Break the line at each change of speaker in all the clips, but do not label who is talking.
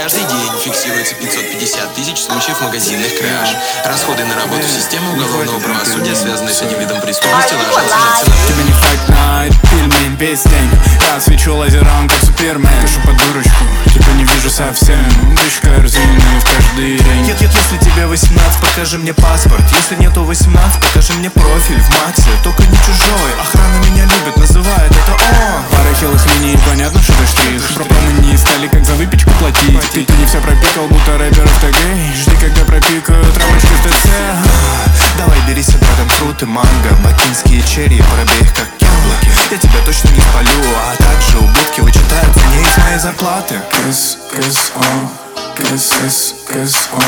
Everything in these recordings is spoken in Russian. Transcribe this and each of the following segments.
Каждый день фиксируется 550 тысяч случаев магазинных краж. Расходы на работу системы уголовного правосудия, связанные с этим видом преступности, ложатся на цену.
Тебе не Fight Night, пельмень весь день. Я свечу лазером, как Супермен. Пишу под дурочку, типа не вижу совсем. Дышь корзины в каждый день.
Если тебе 18, покажи мне паспорт. Если нету 18, покажи мне профиль в Максе. Только не чужой, охрана меня любит, называет это он.
Пара хилых линий, понятно, что это штрих. Пропомы не стали, как за выпечку платить. Ты не все пропикал, будто рэперов ТГ. Жди, когда пропикают рамочки в ТЦ.
Давай берись, братом, фрут и манго. Бакинские черри, пробей их как яблоки. Я тебя точно не спалю, а также убытки вычитают мне из моей зарплаты.
Кэс, о, кэс, о.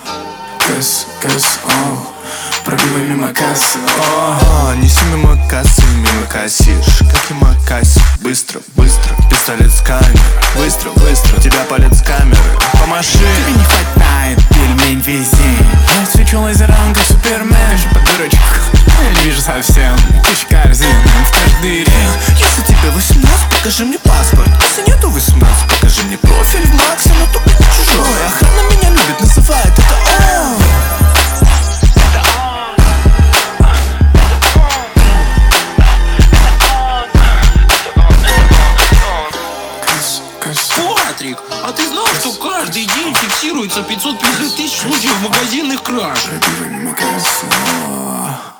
Пробивай мимо кассы,
неси мимо кассы, мимо кассиш. Как и макаси, быстро, пистолет с камеры. Быстро, тебя палят с камеры. Помаши.
Тебе не хватает пельмень весь день. Я свечу лазером, как Супермен. Пишу под дурочку, я не вижу совсем. Тысяч корзин в каждый день.
Если тебе 18, покажи мне паспорт. Если нету 18, покажи мне профиль в Максе. Но только не чужой, охрана меня любит, называет это он.
Патрик, а ты знал, что каждый день фиксируется 550 тысяч случаев магазинных краж?
Пробивай мимо кассы,